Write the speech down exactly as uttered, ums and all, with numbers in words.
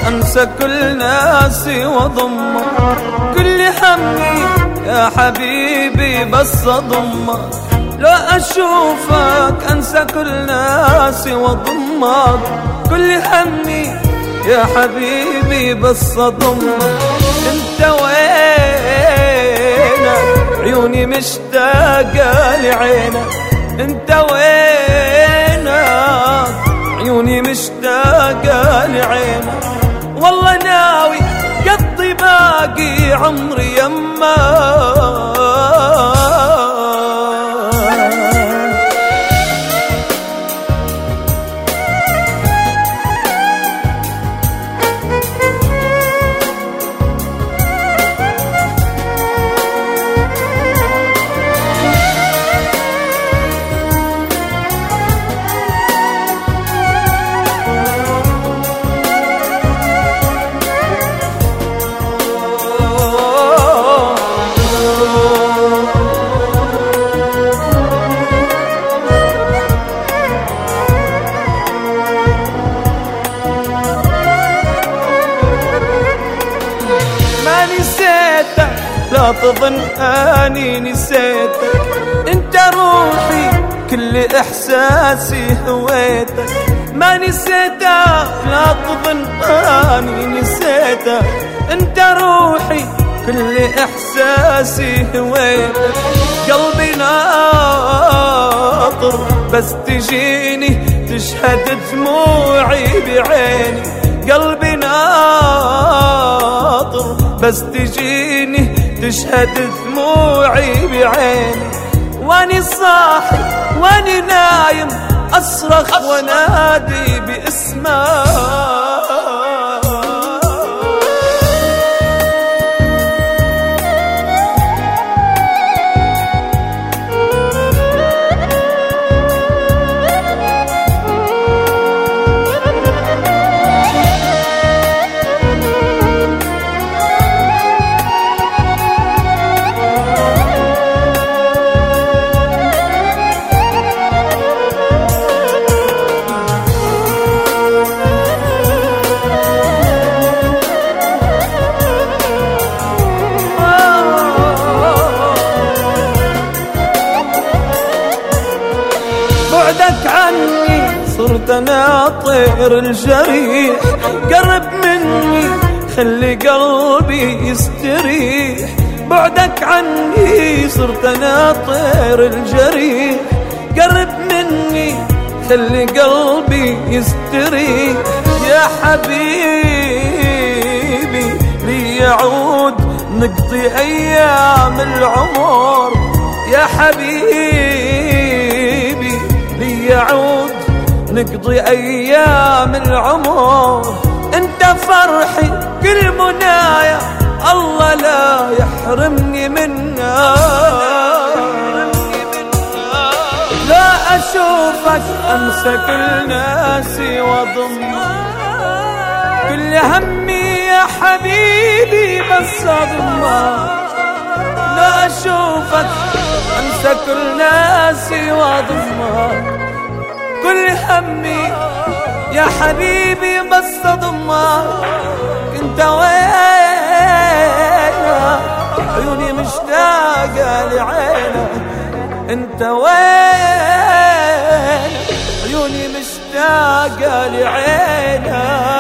أنسى كل ناسي وضمك، كل همي يا حبيبي بس أضمك. لو أشوفك أنسى كل ناسي وضمك، كل همي يا حبيبي بس أضمك. انت وينك عيوني مشتاقة لعينك، انت وينك عيوني مشتاقة لعينك. والله ناوي قضي باقي عمري يمك. لا تظن أني نسيتك، انت روحي كل إحساسي هويتك. ما نسيتك لا تظن أني نسيتك، انت روحي كل إحساسي هويتك. قلبي ناطر بس تجيني تشهد دموعي بعيني، قلبي ناطر بس تجيني تشهد دموعي بعيني. واني صاحي واني نايم أصرخ ونادي باسمك. بعدك عني صرت انا طير الجريح، قرب مني خلي قلبي يستريح. بعدك عني صرت انا طير الجريح، قرب مني خلي قلبي يستريح. يا حبيبي لي يعود نقضي ايام العمر، يا حبيبي لي يعود نقضي أيام العمر. انت فرحي كل منايا، الله لا يحرمني منك. لا أشوفك أنسى كل ناسي وضمك، كل همي يا حبيبي بس أضمك. لا أشوفك أنسى كل ناسي وأضمك، كل همي يا حبيبي بس أضمك. انت وينك عيوني مشتاقة لعينك، انت وينك عيوني مشتاقة لعينك.